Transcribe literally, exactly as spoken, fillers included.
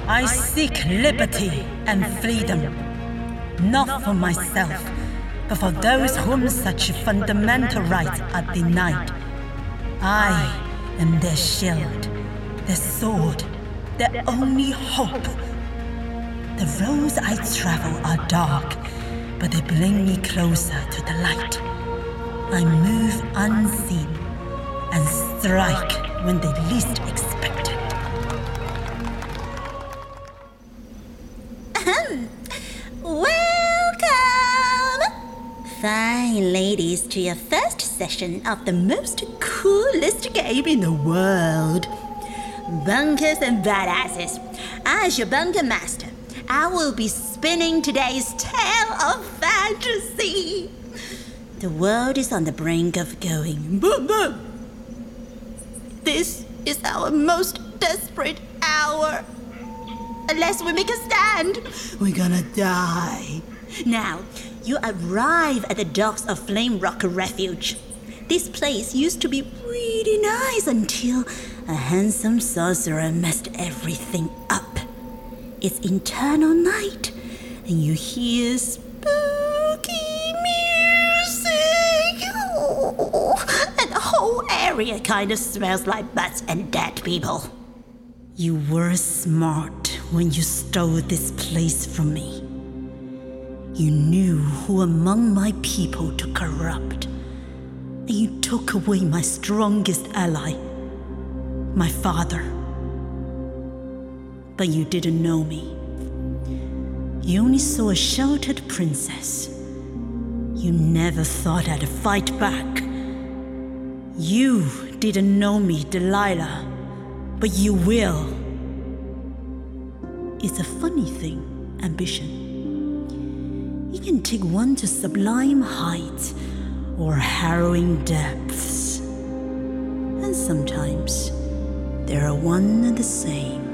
I seek liberty and freedom, not for myself, but for those whom such fundamental rights are denied. I am their shield, their sword, their only hope. The roads I travel are dark, but they bring me closer to the light. I move unseen and strike when they least expect it. Ahem. Welcome, fine ladies, to your first session of the most coolest game in the world. Bunkers and badasses. As your bunker master, I will be spinning today's tale of fantasy. The world is on the brink of going boom boom. This is our most desperate hour. Unless we make a stand, we're gonna die. Now, you arrive at the docks of Flame Rock Refuge. This place used to be really nice until a handsome sorcerer messed everything up. It's eternal night, and you hear spooky music. Oh, and the whole area kind of smells like butts and dead people. You were smart when you stole this place from me. You knew who among my people to corrupt, and you took away my strongest ally, my father. But you didn't know me. You only saw a sheltered princess. You never thought I'd fight back. You didn't know me, Delilah, but you will. It's a funny thing, ambition. It can take one to sublime heights or harrowing depths. And sometimes they're one and the same.